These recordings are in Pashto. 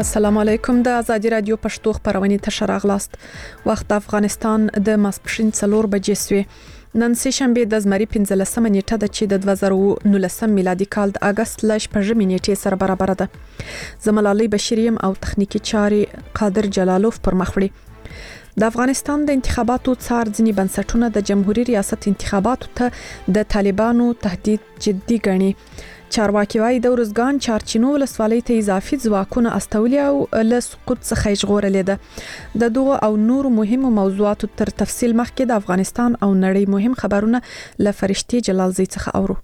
السلام علیکم د ازادي رادیو پښتو خبرونه ته راغلاست. وخت افغانستان د ماسپښین 4 بجې سوی. نن سه شنبه د زمري 15 نیټه د چې د 2019 میلادي کال د اگست لش پژمې نیټه سره برابر ده. زملالي بشریم او تخنیکی چاري قادر جلالوف پر مخ وړي. د افغانستان د انتخاباتو څار ځنی بنسټونه د جمهوریت ریاست انتخاباتو ته د طالبانو تهدید جدي ګڼي. چارواکي وايي د ورزګان چارچینو ولسوالۍ ته اضافي ځواکونه استولي او له سقوط څخه ژغورلې ده. د دغه او نور مهمو موضوعاتو تر تفصیل مخکې د افغانستان او نړۍ مهم خبرونه له فرشتي جلالزی څخه اورو.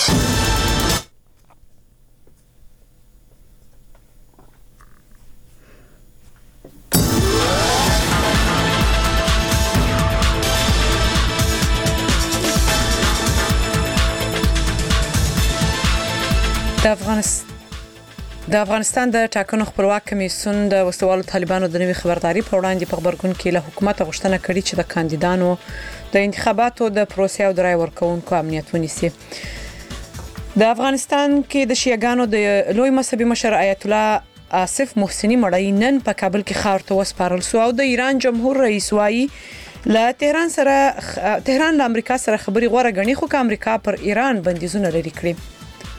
د افغانستان د ټاکنو خپلواک کمیسیون د وسوالو طالبانو د نوي خبرداري په وړاندې په خبرګون کې له حکومت غوښتنه کړې چې د کاندیدانو د انتخاباتو د پروسې او د رای ورکونکو امنیت ونیسي. د افغانستان کې د شیعاګانو د لوی مذهبي مشر آیت الله آصف محسنی مړی نن په کابل کې خاور ته وسپارل شو او د ایران جمهور رئیس وايي له تهران له امریکا سره خبري غوړه غني خو که امریکا پر ایران بندیزونه لري کړی.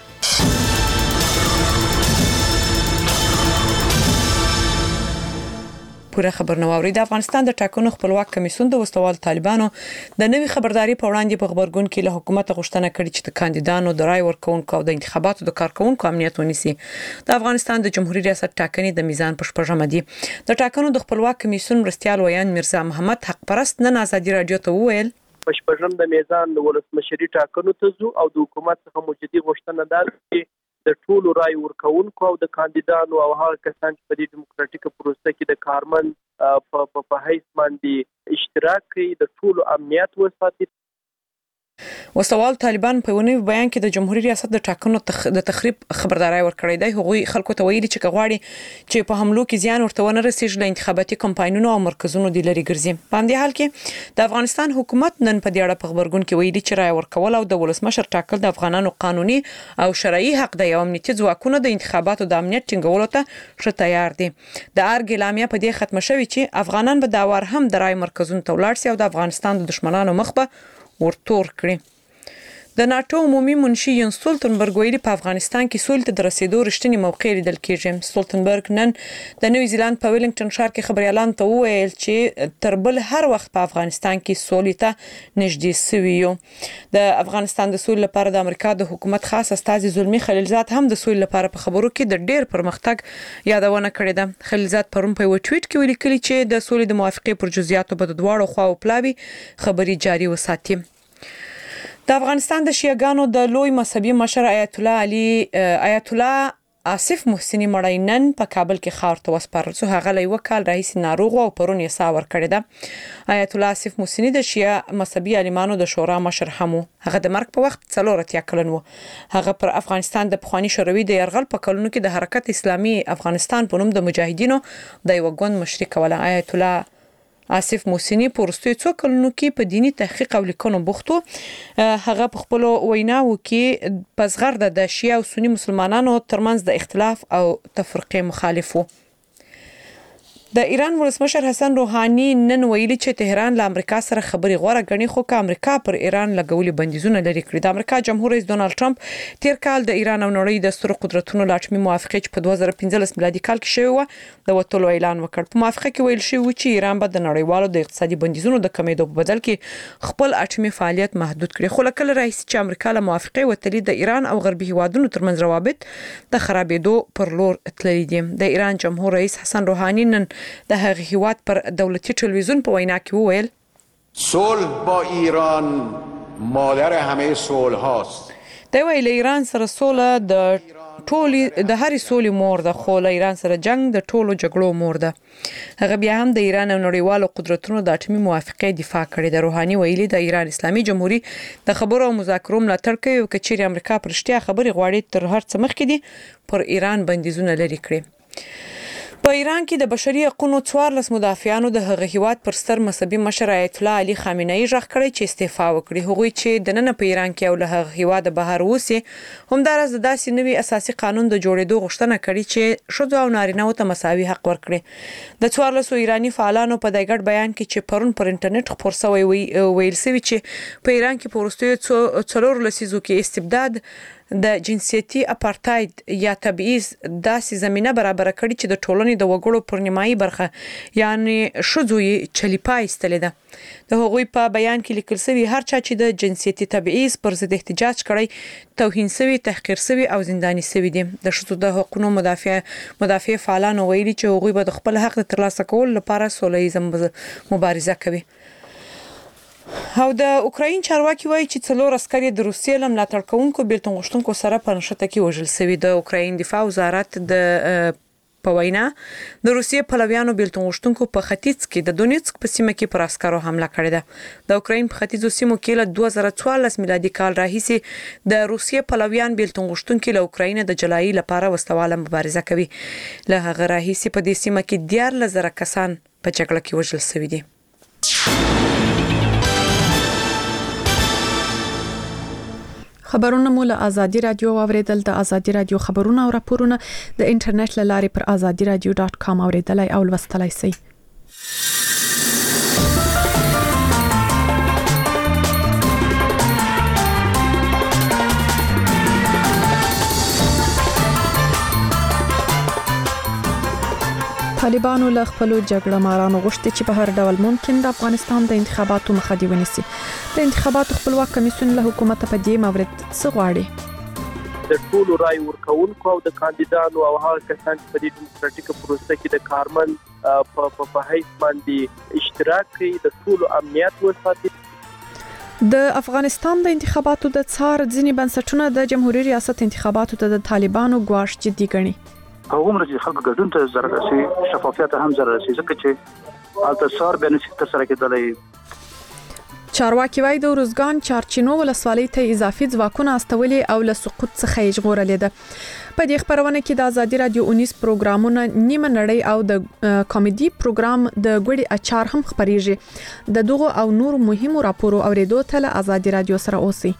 پوره خبر نووري د افغانستان د ټاکنو خپلواک کمیسیون د وسوال طالبانو د نوي خبرداري په وړاندې په خبرګون کې له حکومت غوښتنه کړې چې د کاندیدانو د رای ورکونکو او د انتخاباتو د کارکونکو امنیت ونیسي. د افغانستان د جمهوریت ریاست ټاکنې د میزان په شپږمه دي. د ټاکنو د خپلواک کمیسیون مرستيال ویان مرزا محمد حق پرست نن ازادي رادیو ته وویل په شپږم د میزان د ولسمشري ټاکنو ته ځو او د حکومت څخه موجودي غوښتنه ده چې د ټولو رای ورکونکو او د کاندیدانو او هغه کسان چې په دې دیموکراتیکه پروسه کې د کارمن په حیث باندې اشتراک کوي د ټولو امنیت وساتي. وسوال طالبان په ونی بیان کې د جمهوریت ریاست د ټاکنو د تخریب خبرداري ورکړې ده. هغوی خلکو ته ویلي چې غواړي چې په حملو کې زیان ورته ونه رسیږي له انتخاباتي کمپاینونو او مرکزونو د لری ګرځي. په دې حال کې د افغانستان حکومت نن په دې اړه په خبرګون کې ویلي چې رای ورکول او د ولسمشر ټاکل د افغانانو قانوني او شرعي حق دی او امنیتي ځواکونه د انتخاباتو د امنیت ټینګولو ته ښه تیار دي. د ارګ اعلامیه په دې ختمه شوې چې افغانان به دا وار هم د رای مرکزونو ته ولاړ شي او د افغانستان د دشمنانو مخ به ورتور کړي. د ناتو عمومي منشي ین سولتنبرګ ویلي په افغانستان کې سولې ته د رسیدو رښتینی موقع لیدل کېږي. سولتنبرګ نن د نیوزی لند په ویلنګټن ښار کې خبريالان ته وویل چې تر بل هر وخت په افغانستان کې سولې ته نږدې سوي یو. د افغانستان د سولې لپاره د امریکا د حکومت خاص استازي زلمی خلیلزاد هم د سولې لپاره په خبرو کې د ډېر پرمختګ یادونه کړې ده. خلیلزاد پرون په ټویټ کې ولیکلی چې د سولې د موافقې پر جزئیاتو په دواړو خواو پلاوي خبري جاري وساتي. د افغانستان د شیعاګانو د لوی مذهبي مشر آیت الله آصف محسنی مړی نن په کابل کې خاور ته وسپارل شو. هغه له وکال رئیس ناروغ او پرون یې سا ور کړی ده. آیت الله آصف محسنی د شیعه مذهبي عالمانو د شورا مشر هم هغه د مرګ په وخت 4 کلن و. هغه پر افغانستان د پخوانی شوروي د يرغل په کلونو کې د حرکت اسلامي افغانستان په نوم د مجاهدینو د یو غوند مشري کوله. آیت الله آصف محسنی په وروستیو څو کلونو کې په دینی تحقیق او لیکنو بوختو. هغه په خپل ویناو کې په زغرده د شیعه او سنی مسلمانانو ترمنځ د اختلاف او تفرقه مخالف و. د ایران ولسمشر حسن روحاني نن ویلي چې تهران له امریکا سره خبري غوړه غني خو که امریکا پر ایران لګولي بندیزونه لري کړی. د امریکا جمهور رئیس ډونالد ټرمپ تیر کال د ایران او نړۍ د سترو قدرتونو لاټمي موافقه چې په 2015 میلادي کال کې شوی و د وټولو اعلان وکړ. په موافقه کې ویل شوی چې ایران به د نړیوالو د اقتصادي بندیزونو د کمیدو په بدل کې خپل اټومي فعالیت محدود کړي. خو لکه رئیس چې امریکا له موافقه وتلی د ایران او غربي هیوادونو ترمنځ روابط د خرابېدو پر لور تللي دي. د ایران جمهور رئیس حسن روحاني نن د هغه هیواد پر دولتي ټلویزیون په وینا کې وویل صلح با ایران مادر همه صلح هاست. د ویل ایران سره صلح د هرې صلح مور ده خو له ایران سره جنگ د ټولو جګړو مور ده. هغه بیا هم د ایران او نړیوالو قدرتونو د اټومي موافقې دفاع کړې ده. روحاني ویلي د ایران اسلامي جمهوریت د خبرو او مذاکرو ملاتړ کوي او کچېرې امریکا پر رښتیا خبري غواړي تر هر څه مخکې دي پر ایران بندیزونه لري کړي. په ایران کې د بشري حقوقو 14 مدافعانو د هغه هیواد پر ستر مذهبي مشر آیت الله علي خامنه‌ای ژغ کړی چې استعفا وکړي. هغوی چې د نن په ایران کې او له هغه هیواد بهر اوسي همدارس د داسې نوي اساسي قانون د جوړېدو غوښتنه کړې چې ښځو او نارینه‌و ته مساوي حق ورکړي. د 14 ایرانی فعالانو په دغه بیان کې چې پرون پر انټرنیټ خبر شوی ویل شوی چې په ایران کې په وروستیو 4 لسیزو کې استبداد د جنسیتي اپارټاید یا تبعیض داسې زمينه برابر کړي چې د ټولنې د وګړو پر نیمایي برخه یعنی ښځو یې چلیپای استلې ده. د هغوی په بیان کې لیکل شوی هر چا چې د جنسیتي تبعیض پر ضد احتجاج کړی توهین شوی، تحقیر شوی او زنداني شوی دي. د ښځو د حقوقو مدافع فعالانو ویلي چې هغوی به د خپل حق د ترلاسه کولو لپاره سوله مبارزه کوي. او د اوکراین چارواکي وایي چې 4 عسکر د روسیې له ملاتړ کوونکو بیلتون غوښتونکو سره په نښته کې وژل شوي. د اوکراین دفاع وزارت د په وینا د روسیې پلویانو بیلتون غوښتونکو په ختیځ کې د دونیتسک په سیمه کې پر عسکرو حمله کړې ده. د اوکراین په ختیځو سیمو کې له 2014 میلادي کال راهیسې د روسیې پلویان بیلتون غوښتونکو له اوکراین د جلایي لپاره وسواله مبارزه کوي. له هغه راهیسې په دې سیمه کې 14,000 کسان په جګړه کې وژل شوي دي. خبرونه مو له ازادي رادیو اوریدل. د ازادي رادیو خبرونه او راپورونه د انټرنیټ له لارې پر azadiradio.com اوریدلای او لوستلای شئ. طالبانو له خپل جګړه مارانو غوښتي چې په هر ډول ممکن د افغانستان د انتخاباتو مخه دی ونیسي. د انتخاباتو خپلواک کمیسیون له حکومت په دې مورد څه غواړي؟ د ټولو رای ورکوونکو او د کاندیدانو او هغه کسان چې په دې دیموکراتیک پروسه کې د کارمن په حیث باندې اشتراک کوي د ټولو امنیت وساتي. د افغانستان د انتخاباتو د څار ځینې بنسټونه د جمهوریت ریاست انتخاباتو ته د طالبانو ګواښ جدي ګڼي. هغه مرسته خلکو ګډون ته ضرر رسي، شفافیت هم ضرر رسي ځکه چې التصار بنفیت تر سره کېدلای. چارواکي وايي د روزګان چارچینو ولسوالۍ ته اضافي ځواکونه استولي او له سقوط څخه یې ژغورلې ده. په دې خبرونه کې د ازادي رادیو 19 پروګرامونه نیمه نړۍ او د کامیډي پروګرام د ګوړې اچار هم خبريږي. د دغه او نور مهمو راپورو اوریدو ته له ازادي رادیو سره اوسئ.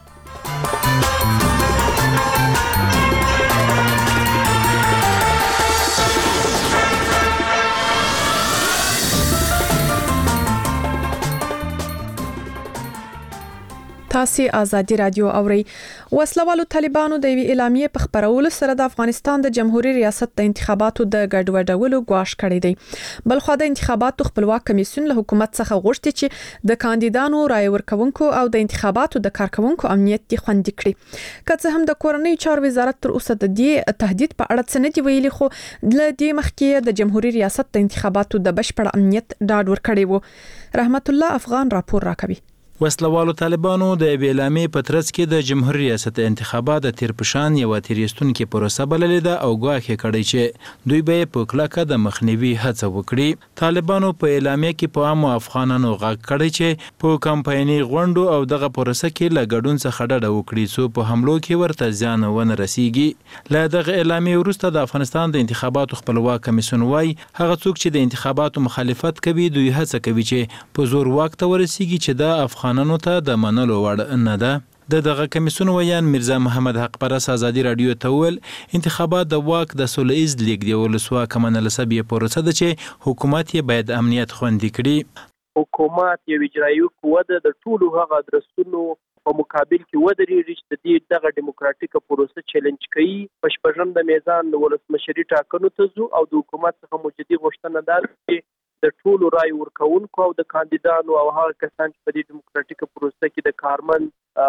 تاسو ازادي رادیو اوري. وسلوالو طالبانو د وی اعلامیه په خبرولو سره د افغانستان د جمهوریت ریاست د انتخاباتو د ګډوډولو غواړي کړی دی. بلخو د انتخاباتو خپلواک کمیسیون له حکومت څخه غوښتي چې د کاندیدانو رای ورکونکو او د انتخاباتو د کارکونکو امنیت دي خوندي کړي. که څه هم د کورنۍ چارو وزارت تر اوسه د دې تهدید په اړه څه نه دی ویلي، خو د دې مخکې د جمهوریت ریاست د انتخاباتو د بشپړ امنیت ډاډ ورکړی وو. رحمت الله افغان راپور راکوي. وسلوالو طالبانو د اعلامیې په ترڅ کې د جمهوریت ریاست انتخابات د تیرپشان یو تیریستونکو پروسه بللې ده او ګواښ کړی چې دوی به په کلکه د مخنیوي هڅه وکړي. طالبانو په اعلامیې کې په عام افغانانو غږ کړی چې په کمپایني غونډو او دغه پروسه کې لګډون څخه ډډه وکړي څو په حملو کې ورته ځان ونه رسیږي. له دغه اعلامیې وروسته د افغانستان د انتخاباتو خپلواک کمیسیون وايي هغه څوک چې د انتخاباتو مخالفت کوي دوی هڅه کوي چې په زور واک ته ورسیږي چې د افغانانو ته د منلو وړ نه ده. دغه کمیسیون ویان میرزا محمد حق پرس ازادي رادیو ته ول انتخابات د واک د سولهیز لیګ دی ولسوا کمنل سبي پروسه ده چې حکومت یې باید امنیت خوندي کړي. حکومت یو اجرایي قوه د ټولو هغه درسونو په مقابل کې ودرېږي چې د دې دغه دیموکراتیک پروسه چیلنج کوي. په شپږم د میزان ولسمشري ټاکنو ته ځو او د حکومت څخه موجودي غوښتنه ده چې د ټولو رای ورکوونکو او د کاندیدانو او هغه کسان چې په دې دیموکراتیک پروسه کې د کارمن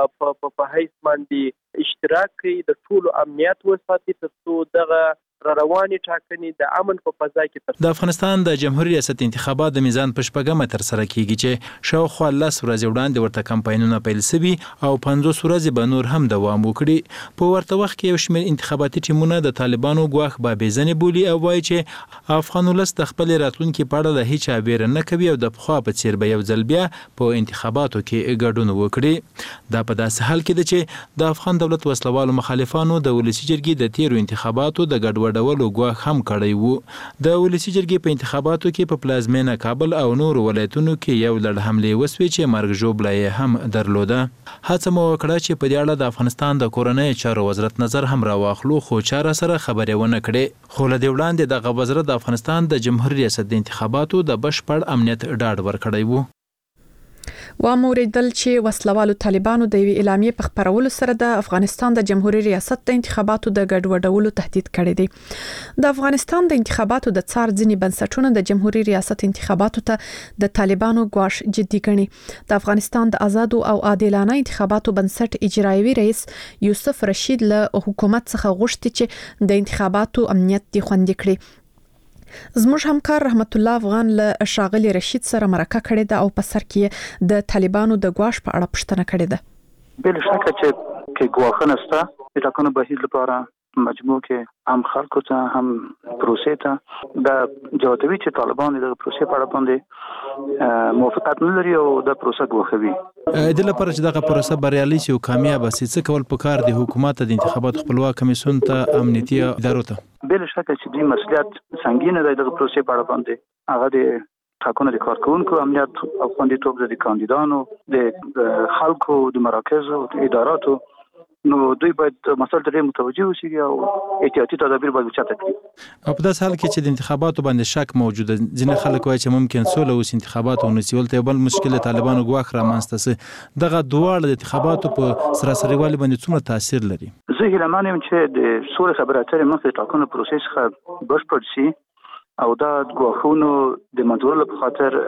په حیث باندې اشتراک کوي د ټولو امنیت وساتي ترڅو دغه رواني ټاکنې د امن په فضا کې د افغانستان د جمهوریت ریاست انتخابات د میزان په شپږمه تر سره کیږي چې شاوخوا 10 ورځې وړاندې ورته کمپاینونه پیل شوي او 50 ورځې به نور هم دوام وکړي. په ورته وخت کې یو شمېر انتخاباتي ټیمونه د طالبانو ګواښ بابیزنې بولي او وایي چې افغان ولس د خپل راتلونکي په اړه د هیڅ ویره نه کوي او د پخوا په څیر به یو ځل بیا په انتخاباتو کې ګډون وکړي. دا په داسې حال کې ده چې د افغان دولت وسلوالو مخالفانو د ولسی جرګې د تیرو انتخاباتو د ګډوډۍ ګډوډولو ګواښ هم کړی وو. د ولسی جرګې په انتخاباتو کې په پلازمینه کابل او نور ولایتونو کې یو لړ حملې وسوې چې مرګ ژوبله هم درلوده. هڅه مو وکړه چې په دې اړه د افغانستان د کورنۍ چارو وزارت نظر هم راواخلو، خو چاره سره خبرې ونه کړې. خو له دې وړاندې دغه وزارت د افغانستان د جمهوریت ریاست د انتخاباتو د بشپړ امنیت ډاډ ورکړی وو. واموریدل چې وسلوالو طالبانو د یوې اعلامیې په خپرولو سره د افغانستان د جمهوریت ریاست د انتخاباتو د ګډوډولو تهدید کړی دی. د افغانستان د انتخاباتو د څار ځینې بنسټونه د جمهوریت ریاست انتخاباتو ته د طالبانو ګواښ جدي ګڼي. د افغانستان د آزادو او عادلانه انتخاباتو بنسټ اجرایوي رئیس یوسف رشید له حکومت څخه غوښتي چې د انتخاباتو امنیت دی خوندي کړي. زموږ همکار رحمت الله افغان له شاغلی رشید سره مرکه کړې ده او په سر کې د طالبانو د ګواښ په اړه پوښتنه کړې ده. بل شک چې ګواښونه شته د ټاکنو بهیر لپاره مجموع کې هم خلکو ته هم پروسې ته د جوابوي چې طالبان د پروسې په اړه باندې موافقت نه لري او د پروسه ګواښوي. د لپاره چې دغه پروسه بریالي شي او کامیاب شي څه کول پکار دي حکومت د انتخاباتو خپلواک کمیسیون ته امنیتي ادارو ته؟ بل شک چې د مسؤلیت سنگینه دی د پروسې په اړه باندې هغه د ټاکنو د کارکونکو امنیت او خوندیتوب د کاندیدانو د خلکو د مراکزو د اداراتو نو دوی باید مسله ته متوجه وشي او احتیاطي تدابیر باید وچاته کړي. او په داس حال کې چې د انتخاباتو باندې شک موجوده ځینې خلک وایي چې ممکن سوله اوس انتخابات او نسیول ته بل مشکل طالبانو ګواښ رامنځته سي دغه دواړه د انتخاباتو په سراسري باندې څومره تاثیر لري؟ زه هیله من یم چې د سولې خبرې اترې مخکې ټاکنو پروسس څخه بشپړ شي او دا ګواښونو د منځورولو په خاطر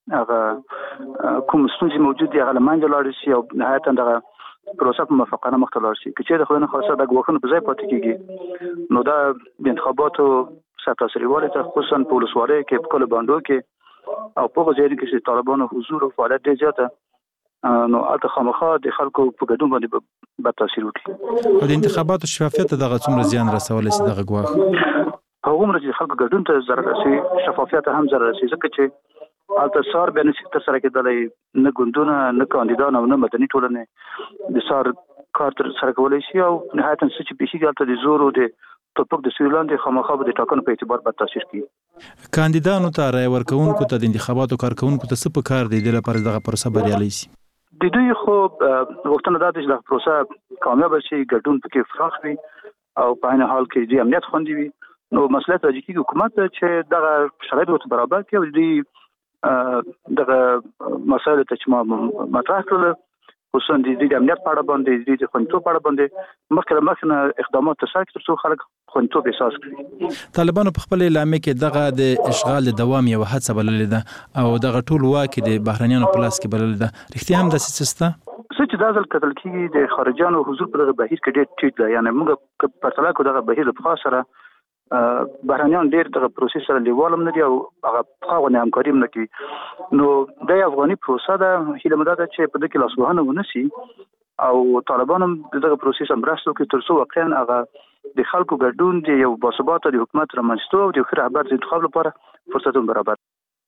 هغه کوم ستونزې موجود دي هغه له منځه لاړې شي او نهایتا دغه پروسه په موافقانه مخ ته لاړ شي. که چې د خلینو خاصه د ګواښونو په ځای پاتې کیږي نو دا د انتخاباتو سرتاسري ته خصوصا په ولسوالۍ کې په کلو باندو کې او په ځای کې چې طالبانو حضور او فعالیت ډېر زیاته نو البته خامخا د خلکو په ګډون باندې بد تاثیر وکړي. او د انتخاباتو شفافیت دغه څومره زیان رسولی شي دغه ګواښ؟ هغومره چې خلکو ګډون ته ضرر رسي شفافیت هم ضرر رسي ځکه چې البته سار به نشي تر سره کېدلی نه ګوندونه نه کاندیدان او نه مدني ټولنې د سار کار تر سره کولی شي او نهایتا څه چې پیښیږي البته د زور او د توپک د سوی لاندې خامخا به د ټاکنو په اعتبار بد تاثیر کوي. کاندیدانو ته رای ورکوونکو ته د انتخاباتو کارکوونکو ته څه پکار دی د لپاره دغه پروسه بریالي شي؟ د دوی خو وختونه دا چې دغه پروسه کامیاب شي ګډون پکې فراخ وي او په عین حال کې د امنیت خوندي وي نو مسله ته چې حکومت چې دغه شرایط ورته برابر کړي او دوی دغه مسایل ته چې ما مطرح کړل خصوصا د امنیت په اړه باندې د خوندیتوب په اړه باندې مخکې اقدامات ترسره کړي ترڅو خلک خوندیتوب احساس کړي. طالبانو په خپل اعلامیه کې دغه د اشغال د دوام یو هڅه بللې ده او دغه ټول واک د بهرنیانو په لاس کې بللې ده. رښتیا هم داسې څه شته؟ څه چې دا ځل کتل کېږي د خارجيانو حضور په دغه بهیر کې ډېر ټیټ دی. یعنې موږ په پرتله کوو دغه بهیر په خاص سره بهرنیان ډېر دغه پروسې سره لیوالم نه دي او هغه خاغونه همکاري هم نه کوي. نو د افغاني پروسه ده هیله مده ده چې په دې کې لاسوهنه ونشي او طالبان هم دغه پروسې سم مرسته کوي ترڅو واقعا هغه د خلکو ګډون دی یو باثباته د حکومت رامنځته او د خیر رهبر د انتخاب لپاره فرصتونه برابر.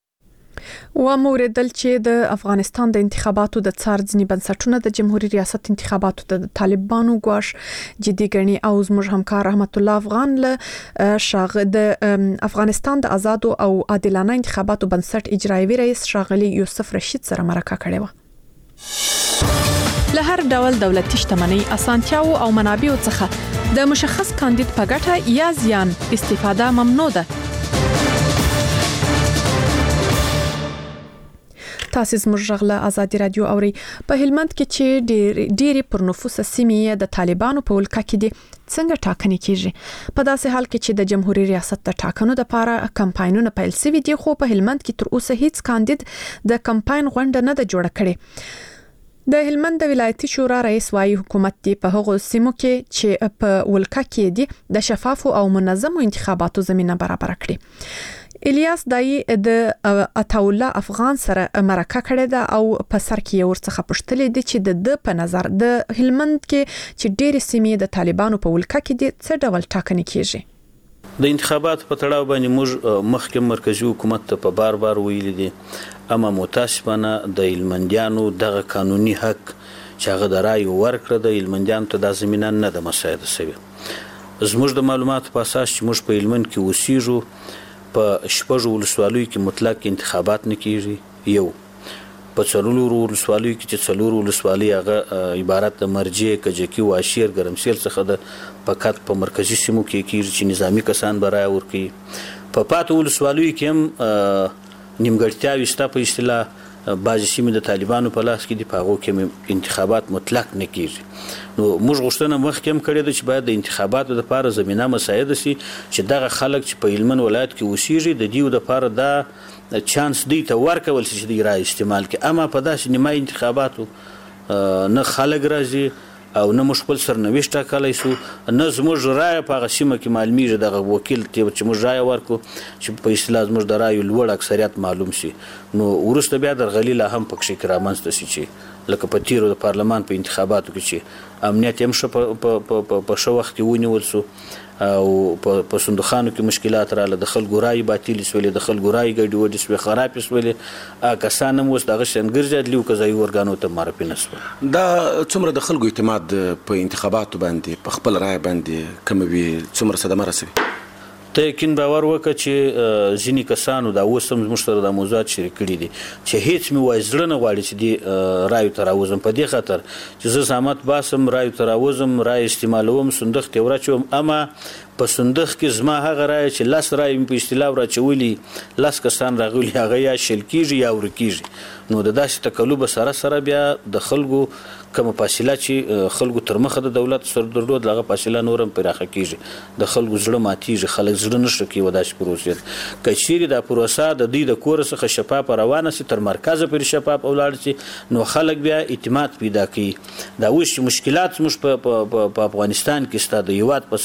واموریدل چې د افغانستان د انتخاباتو د څار ځینې بنسټونه د جمهوریت ریاست انتخاباتو د طالبانو ګواښ جدي ګڼي او زموږ همکار رحمت الله افغان له د افغانستان د آزادو او عادلانه انتخاباتو بنسټ اجرایوي رئیس شاغلی یوسف رشید سره مرکه کړې و. له هر ډول دولتي شتمنۍ اسانتیاو او منابعو څخه د مشخص کاندید په ګټه یا زیان استفاده ممنوع ده. تاسو زموږ غږ آزادي رادیو اوري. په هلمند کې چې ډېری پر نفوس سیمې د طالبانو په ولکه کې دي څنګه ټاکنې کیږي؟ په داسې حال کې چې د جمهوریت ریاست د ټاکنو لپاره کمپاینونه پیل شوي دي خو په هلمند کې تر اوسه هیڅ کاندید د کمپاین غونډه نه ده جوړه کړې. د هلمند ولایتي شورا رئیس وايي حکومت دی په هغو سیمو کې چې په ولکه کې دي د شفافو او منظمو انتخاباتو زمينه برابر کړي. الیاس دای د عطاوله افغان سره مرکه کړې ده او په سر کې ورڅخه پښتلې دي چې د په نظر د هلمند کې چې ډېر سیمې د طالبانو په ولکه کې دي څه ډول ټاکنې کیږي؟ د انتخابات په تړاو باندې موږ مخکې مرکزی حکومت ته په بار ویلي دي اما متاسفانه د هلمندیانو دغه قانوني حق چې هغه د رای ورکړه د هلمندیانو ته د زمينه نه د مساعده شوی. زموږ د معلوماتو په اساس چې موږ په هلمند کې اوسېږو په 6 ولسوالیو کې مطلق انتخابات نه کیږي. یو په 4 ولسوالیو کې چې 4 ولسوالۍ هغه عبارت د مرجع، کجکي، واشیر، ګرمسیل څخه د فقط په مرکزی سیمو کې کیږي چې نظامی کسان به رایه ورکوي. په پاتو ولسوالیو کې هم نیمګړتیاوې شته. په اصطلاح بعضې سیمې د طالبانو په لاس کې دي، په هغو کې انتخابات مطلق نه کیږي. نو موږ غوښتنه مخکې هم کړې ده چې باید د انتخاباتو دپاره زمینه مساعده شي چې دغه خلک چې په هلمند ولایت کې اوسېږي د دیو دپاره دا چانس دی ته ورکول شي چې دی رای استعمال کړي. اما په داسې نیمه انتخاباتو نه خلک راځي او نه موږ خپل سرنوشت ټاکلی شو، نه زموږ رایه په هغه سیمه کې معلومیږي دغه وکیل چې موږ رایه ورکړو چې په اصطلاح زموږ د رایو لوړ اکثریت معلوم شي. نو وروسته بیا درغلي لا هم پکښې کې رامنځته شي چې لکه په تیرو د پارلمان په انتخاباتو کې چې امنیت هم ښه په ښه وخت کې ونیول شو او په صندوقخانو کې مشکلات راغله، د خلکو رایې باطلې شولې، د خلکو رایې ګډوډې شوې، خرابې شولې. کسان هم اوس دغه شیان ګرځي عدلي او قضایي ارګانو ته معرفي نه شول. دا څومره د خلکو اعتماد په انتخاباتو باندې په خپل رایه باندې کموي، څومره صدمه رسوي؟ ته یقین باور وکړه چې ځینې کسانو دا اوس هم زموږ سره دا موضوعات شریک کړي دي چې هیڅ مې وایي زړه نه غواړي چې دې رایو ته راوځم، په دې خاطر چې زه زحمت باسم، رایو ته راوځم، رای استعمالوم، صندوق ته وراچوم. اما په صندوق کې زما هغه رایه چې 10 رایې مې په اصطلاح وراچولي، 10 کسان راغلي، هغه یا شل کېږي یا ورکېږي. نو د داسې تقلب سره بیا د خلکو کومه فاصله چې خلکو تر مخه د دولت سره درلود هغه فاصله نور هم پراخه کېږي، د خلکو زړه ماتېږي، خلک زړه نه ښه کوي داسې پروسې. که چیرې دا پروسه د دوی د کور څخه شفافه روانه شي، تر مرکزه پورې شفاف ولاړ شي، نو خلک بیا اعتماد پیدا کوي. دا اوس چې مشکلات زموږ په افغانستان کې شته د هېواد په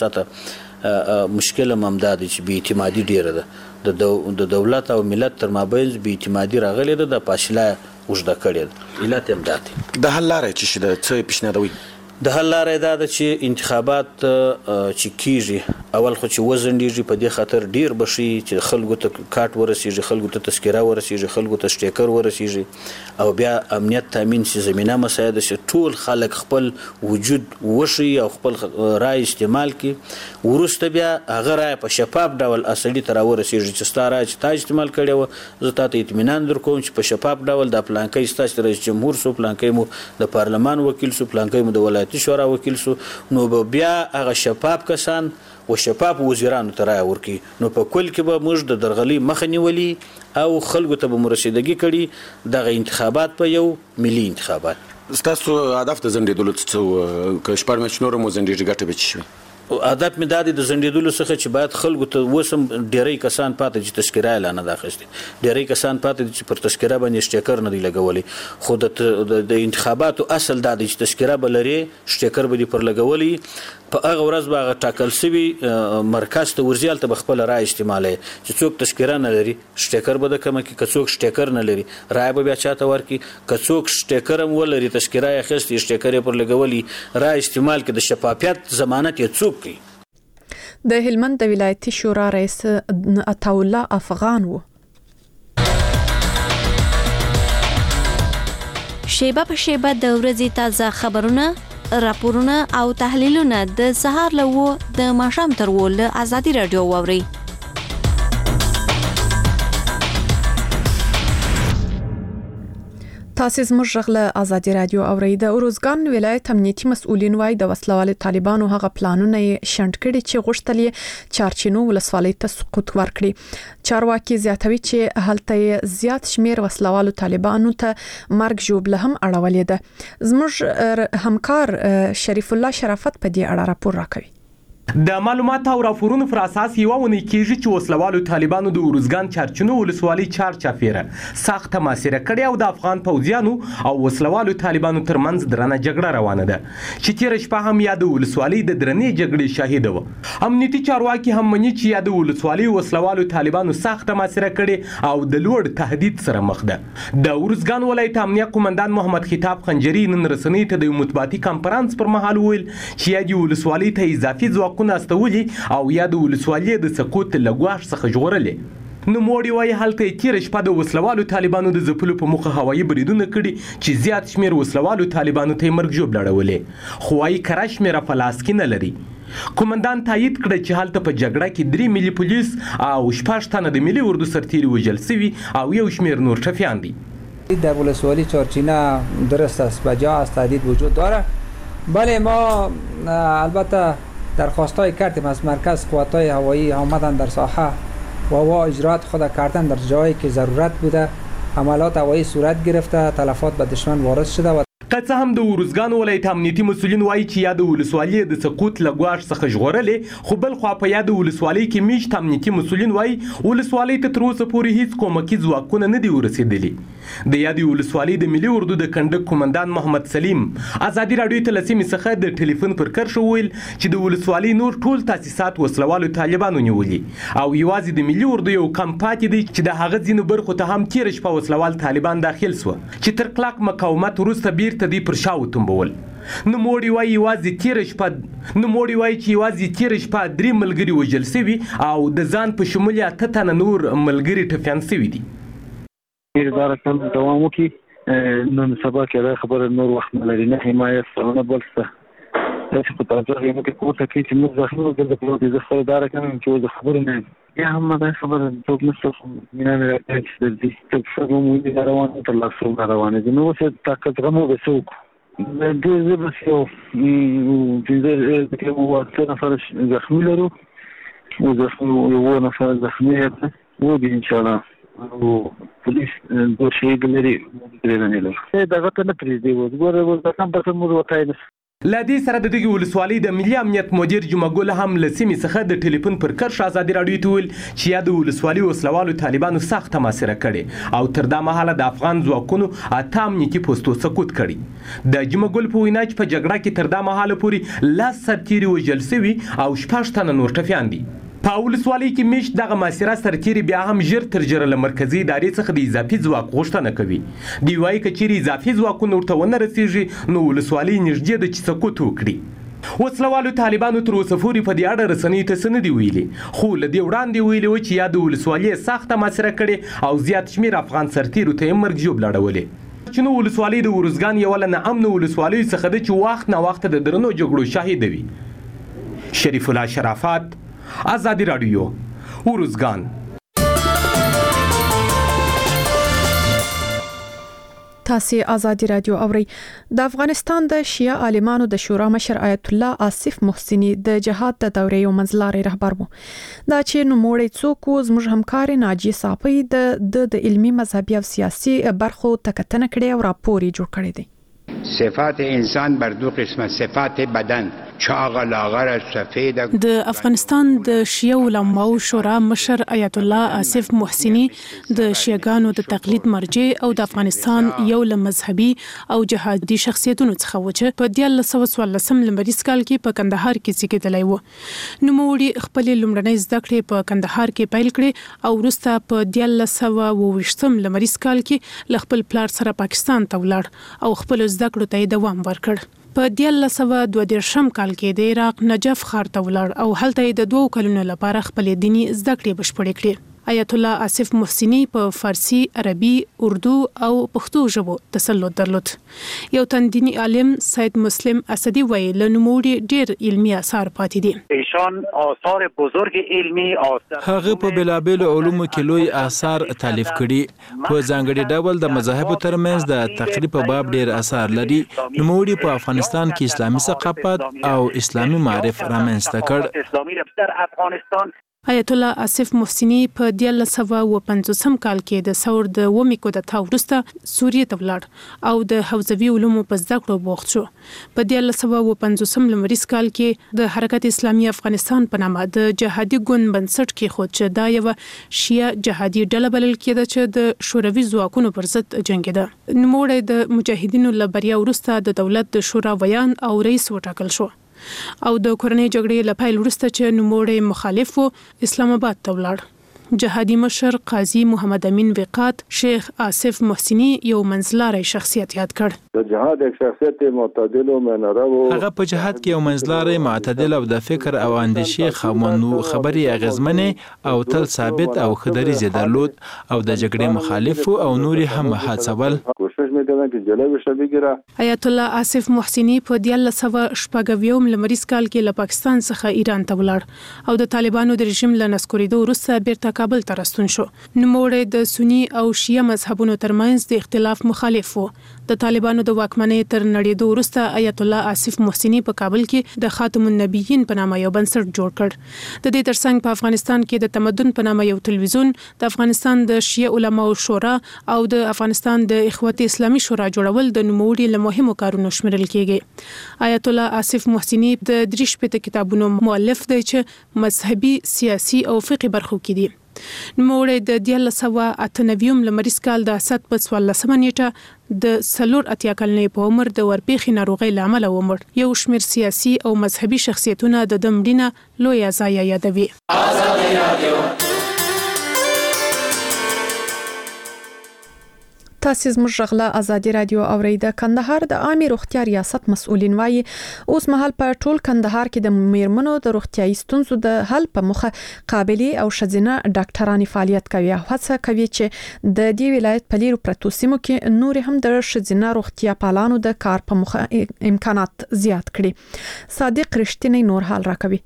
سطحه، مشکل هم همدا دی چې بې اعتمادي ډېره ده، د دولت او ملت تر مابین بې اعتمادي راغلې ده، د فاصله اوږده کړې ده. علت هم دا دی. د حل لاره چې د څه پیشنهادوي؟ د حل لاره دا ده چې انتخابات چې کیږي اول خو چې وزنډېږي، په دې خاطر ډیر بشي چې خلکو ته کارت ورسیږي، خلکو ته تذکره ورسیږي، خلکو ته سټیکر ورسیږي او بیا امنیت تامین شي، زمینه مساعده شي، ټول خلک خپل وجود وشي او خپل رای استعمال کړي. وروسته بیا هغه رای په شفاف ډول اصلي ته راورسیږي چې ستا رای چې تا استعمال کړی و زه تا ته اطمینان درکوم چې په شفاف ډول دا پلانکی ستاسو رئیس جمهور سو، پلانکی مو د پارلمان وکیل سو، پلانکی مو د ولایتي شورا وکیل سو، نو بیا هغه شفاف کسان و شفاف وزیرانو ته رایه ورکړي. نو په کل کې به موږ د درغلي مخه نیولي او خلکو ته به مو رسیدګي کړي دغه انتخابات په یو ملي انتخابات. ستاسو هدف د ځنډېدلو څه که شپږ میاشتې نور مو ځنډېږي ګټه به څه شي؟ هدف مې دا دی د ځنډېدلو څخه چې باید خلکو ته اوس هم ډېری کسان پاتې چې تذکره یې لا نه ده اخیستې، ډېری کسان پاتې دي چې پر تذکره باندې سټیکر نه دی لګولی. خو د انتخاباتو اصل دا دی چې تذکره به لرې، سټیکر به دې پر لګولی، په هغه ورځ به هغه ټاکل شوي مرکز ته ورځي، هلته به خپله رایه استعمالوي. چې څوک تذکره نه لري سټیکر به د کمه کړي، که څوک سټیکر نه لري رایه به بیا چاته ورکړي، که څوک سټیکر هم ولري تذکره یې اخیستې سټیکر یې پر لګولي رایه استعمال کړي، د شفافیت ضمانت یې څوک کوي؟ د هلمند د ولایتي شورا رئیس عطاالله افغان و. شیبه په شیبه د ورځې تازه خبرونه، راپورونه او تحلیلونه د سهار له 9 د ماښام تر 10 له ازادي رادیو واورئ. تاسو زموږ غږ له ازادي رادیو اورئ. د اروزګان ولایت امنیتي مسؤلین وايي د وسلوال طالبانو هغه پلانونه یې شنډ کړي چې غوښتل یې چارچینو ولسوالۍ ته سقوط ورکړي. چارواکي زیاتوي چې هلته زیات شمیر وسلوال طالبانو ته مرګ ژوبله هم اړولې ده. زموږ همکار شریف الله شرافت په دې اړه راپور راکوي. د معلومات او راپورونو پر اساس یو ونی کېږي چې وسلوالو طالبانو د اروزګان چارچینو ولسوالۍ چار چاپیره سخت محاصره کړې او د افغان پوځیانو او وسلوالو طالبانو ترمنځ درنه جګړه روانه ده چې تیر شپه هم یاد ولسوالۍ د درنې جګړې شاهد و. امنیتي چارواکي هم مني چې یاد ولسوالۍ وسلوالو طالبانو سخت محاصره کړې او د لوړ تهدید سره مخ ده. د اروزګان ولایت امنیه قومندان محمد خطاب خنجری نن رسنۍ ته د مطبوعاتي کانفرنس پر مهال ویل چې یاد ولسوالۍ ته اضافي ځواک استولي او یا د ولسوالۍ د سقوط لګواښ څخه ژغورلې. نو موړي وايي هلته تیر شپه د وسلوالو طالبانو د ځپلو په موخه هوایي بریدونه کړي چې زیات شمیر وسلوالو طالبانو ته مرګ ژوبله اړولې، خو وايي کره شمیره په لاس کې نه لري. کومندان تایید کړ چې هلته په جګړه کې 3 ملي پولیس او 6 تنه د ملي اردو سرتیري وژل شوي او یو شمیر نور ټپیان دي. در ولسوالی چارچینه درست است، بجا است، تهدید وجود داره. بله ما البته درخواستای کردیم از مرکز قواتای هوایی آمدن در ساحه و اجرات خود کردن در جایی که ضرورت بوده. حملات هوایی صورت گرفته، تلفات به دشمن وارد شده و که څه هم د ارزګان ولایت امنیتي مسؤلین وایي چې یا د ولسوالۍ د سقوط له ګواښ څخه ژغورلې، خو بل خوا په یاد ولسوالۍ کې میشت امنیتي مسؤلین وایي ولسوالۍ ته تر اوسه پورې هیڅ کومکي ځواکونه نه دي ورسېدلي. د یادې ولسوالۍ د ملي اردو د کنډک کومندان محمد سلیم ازادي راډیو ته له سیمې څخه د ټلیفون پر کرښه وویل چې د ولسوالۍ نور ټول تاسیسات وسلوالو طالبانو نیولي او یوازې د ملي اردو یو کم پاتې دی چې د هغه ځینو برخو ته هم تېره شپه وسلوال طالبان داخل سوه چې تر کلک مقاومت وروسته بیرته دوی پر شا وتمبول. نوموړي وایي چې یوازې تېره شپه 3 ملګري وژل سوي او د ځان په شمول 8 تنه نور ملګري ټپیان سوي دي. اداره کم دوام وکړي، نن سبا کې دا خبره نور وخت نه لري، نه حمایت څه نه بل څه چې په تاسو کې موږ کوته کې چې موږ ځخنو د خپل اداره کوم چې د خبرو نه یا هم دا خبره څوک نشته مینه نه راځي چې د دې څه موږ روانه تر لاسو روانه دي. نو څه طاقت غمو وسوک د دې بس یو چې مو ورته نفر زخمی لرو او یو نفر زخمی و دي ان شاء الله او پولیس د شي ګلري درنه لري دغه ته نه پریږدي وګوره د کم په موږ وتاینه. لا دې سره د دغه ولسوالۍ د ملي امنیت مدیر جمعګل هم له سیمې څخه د ټلیفون پر کرښه ازادي راډیو ته ویل چې یا د ولسوالۍ وسلوالو طالبانو سخته محاصره کړې او تر دا مهاله د افغان ځواکونو 8 امنیتي پوستو سقوط کړي. د جمعګل په وینا چې په جګړه کې تر دا مهاله پورې 10 سرتیري وژل سوي او 6 تنه نور ټپیان دي. په ولسوالۍ کې میشت دغه محاصره سرتیري بیا هم ژر تر ژره له مرکزي ادارې څخه د اضافي ځواک غوښتنه کوي. دوی وایي که چیرې اضافي ځواکونه ورته ونه رسېږي نو ولسوالۍ نږدې ده چې سقوط وکړي. وسلوالو طالبانو تر اوسه پورې په دې اړه رسنیو ته څه نه دي ویلي، خو له دې وړاندې ویلي وو چې یا د ولسوالۍ سخته محاصره کړې او زیات شمېر افغان سرتیرو ته یې مرګ ژوبله اړولې. چې نو ولسوالۍ د ارزګان یوه له ناامنو ولسوالیو څخه ده چې وخت ناوخته د درنو جګړو شاهده وي. شریف الله شرافت، ازادي راډیو، ارزګان. تاسو ازادي راډیو اوري. د افغانستان د شیعه عالمانو د شورا مشر آیت الله آصف محسنی د جهاد د دورې یو منځلاري رهبر وو. دا چې نوموړی څوک و زموږ همکار ناجی صافی د علمي مذهبي او سیاسي برخو تکتنه کړي او راپور جوړ کړی دی. صفات انسان بر دو قسمه، صفات بدن چاغ لاغر سفید. د افغانستان د شیعه علماو شورا مشر آیت الله آصف محسنی د شیعاګانو د تقلید مرجع او د افغانستان یو له مذهبي او جهادي شخصیتونو څخه و چې په 1914 لمریز کال کې په کندهار کې زیږیدلی و. نوموړي خپل لومړنۍ زده کړې په کندهار کې پیل کړې او وروسته په 1928 لمریز کال کې له خپل پلار سره پاکستان ته ولاړ او خپل زده کړو ته دوام ورکړ. په 1922 کال کې د عراق نجف ښار ته ولاړ او هلته د 2 کلونو لپاره خپل دینی زده کړې بشپړې کړې. آیت الله آصف محسنی په فارسی، عربي، اردو او پښتو ژبو تسلط درلود. یو تندینی عالم سید مسلم اسدی وایي له نوموړي ډېر علمي آثار پاتې دي. ایشان آثار بزرگ علمی هغه په بلابل علومو کې لوی آثار تالیف کړي. په ځانګړي ډول د مذاهبو ترمنځ د تقریب په باب ډېر آثار لري. نوموړي په افغانستان کې اسلامي ثقافت او اسلامي معرف رامنځته کړ. آیت الله آصف محسنی په 1955 کال کې د ثور د ومې کودتا وروسته سوریې ته ولاړ او د حوزوي علومو په زده کړو بوخت شو. په 1955 لمریز کال کې د حرکت اسلامي افغانستان په نامه د جهادي ګوند بنسټ کې خود چې دا یو شیعه جهادي ډله بلل کېده چې د شوروي ځواکونو پر ضد جنګېده. نوموړی د مجاهدینو له بریا وروسته د دولت د شورا ویان او رئیس وټاکل شو او د کورنۍ جګړې له پیل وروسته چې نوموړی مخالف و اسلام آباد ته ولاړ. جهادي مشر قاضي محمد امین وقات شیخ آصف محسنی یو منځلاری شخصیت یاد کړ. د جهاد یک شخصیت معتدل او منرو هغه په جهاد کې یو منځلاری معتدل او د فکر او اندیشې خاوندو خبري اغیزمنه او تل ثابت او خدري زیدلود او د جګړې مخالف او نوري هم هڅول. کوشش میکنن که جلوش بگیره. آیت الله آصف محسنی په 1990 لمریز کال کې له پاکستان څخه ایران ته ولاړ او د طالبانو د رژیم له نسکوریدو وروسته بیرته کابل ته راستون شو. نوموړی د سنی او شیعه مذهبونو ترمنځ د اختلاف مخالف و. د طالبانو د واکمنۍ تر نړیدو وروسته آیت الله آصف محسنی په کابل کې د خاتم النبیین په نامه یو بنسټ جوړ کړ. د دې ترڅنګ په افغانستان کې د تمدن په نامه یو تلویزیون، د افغانستان د شیعه علماو شورا او د افغانستان د اخوت اسلامي شورا جوړول د نوموړي له مهمو کارونو شمېرل کېږي. آیت الله آصف محسنی د 3 کتابونو مؤلف دی چې مذهبي، سیاسي او فقهي برخو کې دي. نوموړی د 1998 لمریز کال د اسد په 14 نیټه د 4 کلنې په عمر د ورپېخي ناروغۍ له امله ومړ. یو شمېر سیاسي او مذهبي شخصیتونه د دمړینه لوی ځای یادوي. تاسو زموږ غلا ازادي رادیو اوریده. کندهار د عامه روغتیا ریاست مسؤلین وایي اوس مهال په ټول کندهار کې د میرمنو د روغتیاي ستونزو د حل په مخه قابلیت او شزینه ډاکټرانی فعالیت کوي. هڅه کوي چې د دې ولایت په لیرو پرتو سیمو کې نور هم د شزینه روغتیا پالانو د کار په مخه امکانات زیات کړي. صادق رښتینی نور حال راکوي.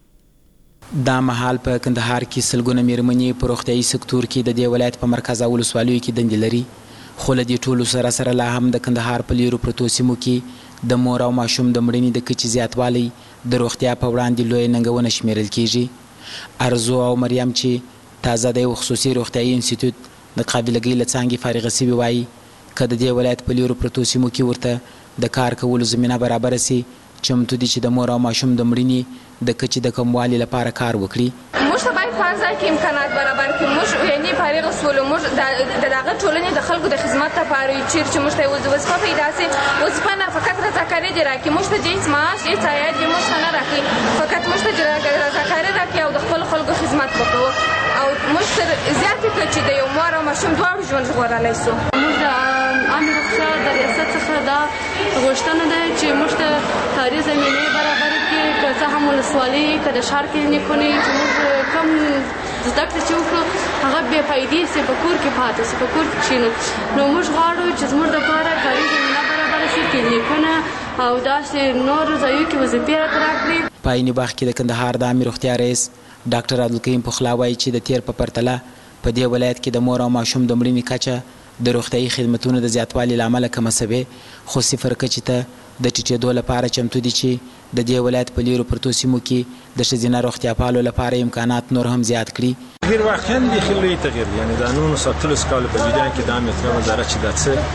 دا مهال په کندهار کې سلګونه میرمنې په روغتیاي سکتور کې د دې ولایت په مرکز او ولسوالیو کې دندې لري. خو له دې ټولو سره لا هم د کندهار په لیرو پرتو سیمو کې د مور او ماشوم د مړینې د کچې زیاتوالی د روغتیا په وړاندې لوی ننګونه شمیرل کیږي. ارزو او مریم چې تازه د یو خصوصي روغتیايي انسټیټیوټ د قابلګۍ له څانګې فارغه شوي وایي که د دې ولایت په لیرو پرتو سیمو کې ورته د کار کولو زمینه برابره سي، چمتو دي چې د مور او ماشوم د مړینې د کچې د کموالي لپاره کار وکړي. موږ ته باید په ځای کې امکانات برابر کړو. موږ یعنی فارغ سولو موږ د دغه ټولنې د خلکو د خدمت لپاره چې موږ ته وظیفه پیدا سي. وظیفه نه فقط رضاکاري دی راکړي. موږ ته هیڅ معاش هیڅ عاید موږ ته نه راکړي. فقط موږ ته رضاکاري راکړي او د خپل خلکو خدمت وکړو او موږ تر زیاتې کړو چې د یو مور او ماشوم دواړو ژوند ژغورلی سو. موږ د عامه روغتیا د ریاست څخه دا غوښتنه ده چې موږ ته کاري زمینې برابر کړي. که څه هم ولسوالي که د ښار کلینیکونه چې موږ کم زده کړې چې وکړو هغه بې فایدې سي، په کور کې پاتې سي، په کور کې کښېنو. نو موږ غواړو چې زموږ دپاره کاري زمینه برابره سي، کلینیکونه او داسې نور ځایو کې وظیفې راته راکړي. په عین وخت کې د کندهار د عامه روغتیا رئیس ډاکټر عبدالکریم پخلا وایي چې د تیر په پرتله په دې ولایت کې د مور او ماشوم د مړینې کچه د روغتیايي خدمتونو د زیاتوالي له امله کمه سوې، خو صفر کچې ته د ټیټېدو لپاره چمتو دي چې د دې ولایت په لیرو پرتو سیمو کې د ښځینه روغتیا پالو لپاره امکانات نور هم زیات کړي. تغییر واقعا بیخي لوی تغییر، یعنی د قانون ساتلو کولو په جریان کې د عامه روغتیا وزارت چې دا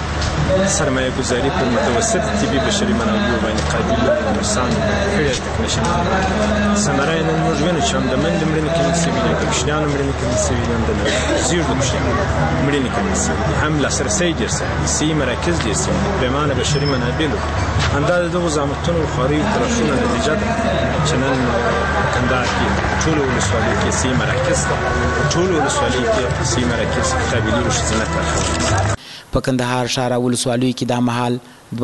څه سرمایه گذاری په متوسط طبي بشري منابعو باندې قابل انسان کړی تکنیشن ثمره نن موږ وینو چې هم د منډې مړینې کمې شوي دي، د کوچنیانو مړینې کمې شوي دي، د زیږو کوچنیانو مړینې کمې شوي دي، هم لاسرسی ډېر شوی دی، صحي مراکز ډېر شوي دي، پریمانه بشري منابع همدا د دغو زحمتونو او خواريو تلاشونو نتیجه ده چې نن کندهار کې ټولو ولسوالیو کې صحي مراکز شته. ټولو ولسوالیو کې صحي مراکز قابلي ښځینه کارخانې. په کندهار ښار او ولسوالیو کې دا مهال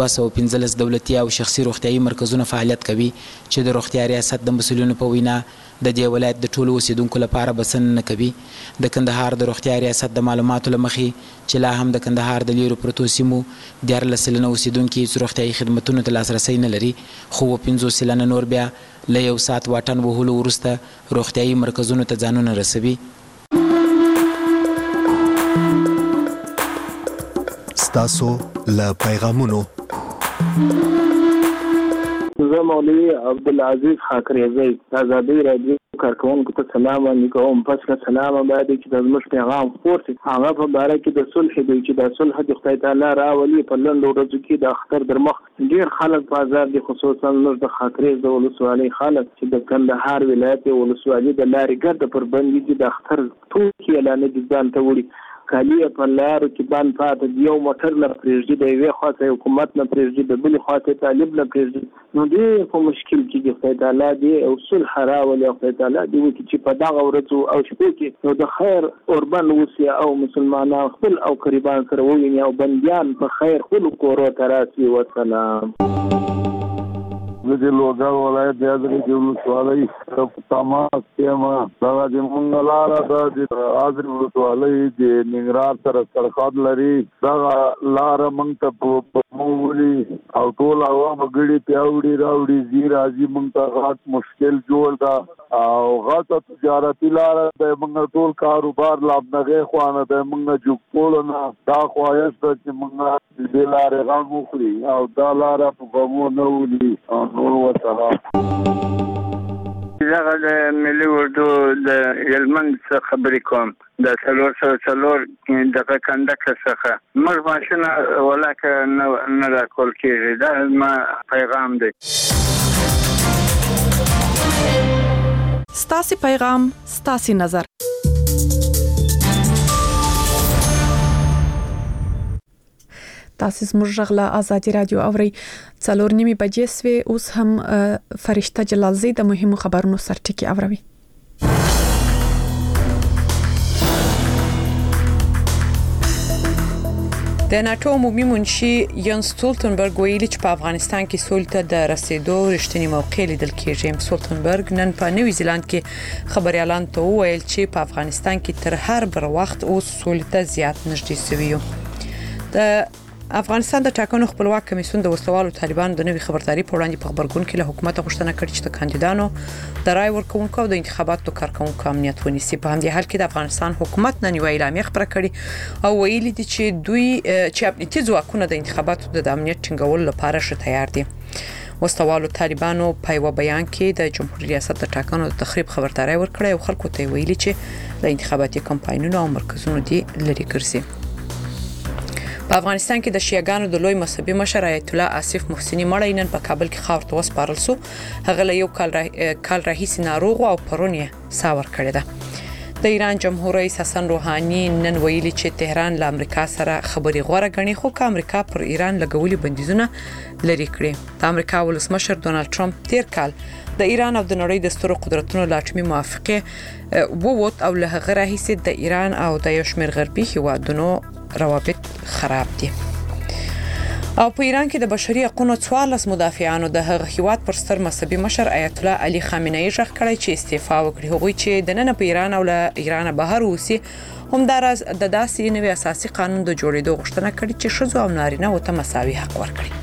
215 دولتي او شخصي روغتیايي مرکزونه فعالیت کوي چې د روغتیا ریاست د مسؤلینو په وینا د دې ولایت د ټولو اوسیدونکو لپاره بسنه نه کوي. د کندهار د روغتیا ریاست د معلوماتو له مخې چې لا هم د کندهار د لیرو پرتو سیمو 14 سلنه اوسیدونکي روغتیايي خدمتونو ته لاسرسی نه لري، خو 15 سلنه نور بیا له یو ساعت واټن وهلو وروسته روغتیايي مرکزونو ته ځانونه رسوي. ستاسو له پیغامونو زه مولوي عبدالعزیز خاکریزی آزادی رادیو کارکونکو ته سلام وړاندې کوم. پس که سلام باید چې د زموږ پیغام خپور شي هغه په باره کې د صلح دی چې د صلح د خدای تعالی راولي. په لنډو ورځو کې د اختر در مخ ډېر خلک په ازار دي، خصوصا موږ د خاکریز د ولسوالۍ خلک چې د کندهار ولایت ولسوالۍ د لارې ګرده پر بندي دي د اختر ټوکې اعلانې دي ځان ته وړي. کالی په لارو کې بند پاتې دی، یو موټر نه پرېږدي، د یوې خواته حکومت نه پرېږدي، د بلې خواته طالب نه پرېږدي. نو ډېر په مشکل کې دی. خدای تعالی دې او صلح راولي او خدای تعالی دې وکړي چې په دغه ورځو او شپو کې نو د خیر اوربند وسي او مسلمانان خپل او قریبان سره وویني او بندیان په خیر خپلو کورو ته راسي. وسلام. د لوګر ولایت د حضرت ولسوالۍ تماس کېما دا د منګلاره د حاضر ولسوالۍ د ننګرهار سره سرحد لري دا لار مونږ ته مولي او ټول عوام غړي پیاوړي راوړي زیرازي مونږ ته غاټ مشکل جوړ دا او غاټه تجارتي لار د مونږ ټول کاروبار لابنغه خوانه د مونږ جوړونه دا خوایست چې مونږ د لارې غاړه وکړي او دا لار په کومو نه ولي او نور وسلام زه د ملي اردو د هلمند څخه خبرې کوم د څلور دغه کنډکټر څخه موږ ماشینه ولکه نه راکول کېږي دا ما پیغام دی ستاسي پیغام ستاسي نظر تاسو زموږ غلا آزادي رادیو اوري 4:30 بجې سوي اوس هم فرشته جلالزی د مهمو خبرونو سرټکی اوروي د ناتو عمومي منشي ینس ستولتنبرګ ویلي چې په افغانستان کې سولې ته د رسیدو رښتینی موقع لیدل کېږي. ستولتنبرګ نن په نیوزیلند کې خبريالان ته وویل چې په افغانستان کې تر هر بر وخت اوس سولې ته زیات نږدې شوی یو. د افغانستان د ټاکنو خپلواک کمیسیون د وسلوالو طالبانو د نوي خبرداري په وړاندې په خبرګون کې له حکومت غوښتنه کړې چې د کاندیدانو د رای ورکوونکو او د انتخاباتو کارکونکو امنیت ونیسي. په همدې حال کې د افغانستان حکومت نن یو اعلامیه خبره کړې او ویلي دي چې دوی چې امنیتي ځواکونه د انتخاباتو د امنیت ټینګولو لپاره ښه تیار دي. وسلوالو طالبانو په یو بیان کې د جمهوریت ریاست د ټاکنو د تخریب خبرداري ورکړه او خلکو ته ویلي چې د انتخاباتي کمپاینونو او مرکزونو دي لري ګرځي. په افغانستان کې د شیعاګانو د لوی مذهبي مشر آیت الله آصف محسنی مړی نن په کابل کې خاور ته وسپارل شو. هغه له یو کال راهیسې ناروغ او پرون یې ساور کړی ده. د ایران جمهور رئیس حسن روحاني نن ویلي چې تهران له امریکا سره خبري غوړه غني خو که امریکا پر ایران لګولي بندیزونه لري کړی. د امریکا ولسمشر ډونالد ټرمپ تیر کال د ایران او د نړۍ د سترو قدرتونو له اټومي موافقه ووت او له هغه راهیسې د ایران او د یو شمېر غربي هیوادونو روابط خراب دي. او په ایران کې د بشري حقوقو 14 مدافعانو د هغه هیواد پر ستر مذهبي مشر آیت الله علي خامنه‌ای ژغ کړی چې استعفا وکړي. هغوی چې د نن په ایران او له ایران بهر اوسي همداراز د داسې نوي اساسي قانون د جوړېدو غوښتنه کړې چې ښځو او نارینه وته مساوي حق ورکړي.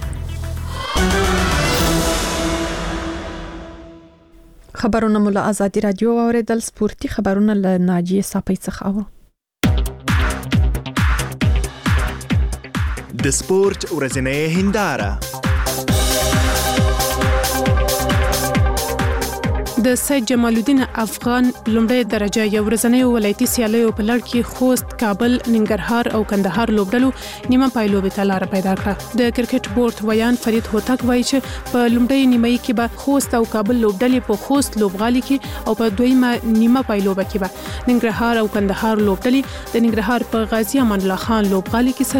خبرونه مو له آزادي رادیو اوریدل. سپورتي خبرونه له ناجیه صافی څخه اورو. د سپورت ورځنۍ هنداره د سید جمال الدین افغان لومړی درجه یو ورځنۍ ولایتي سیالیو په لړ کې خوست، کابل، ننګرهار او کندهار لوبډلو نیمه پایلوبې ته لار پیدا کړه. د کرکټ بورډ ویان فرید هوتک وایي چې په لومړی نیمه کې به خوست او کابل لوبډلې په خوست لوبغالي کې او په دویمه نیمه پایلوبه کې به ننګرهار او کندهار لوبډلې د ننګرهار په غازی امان الله خان لوبغالي کې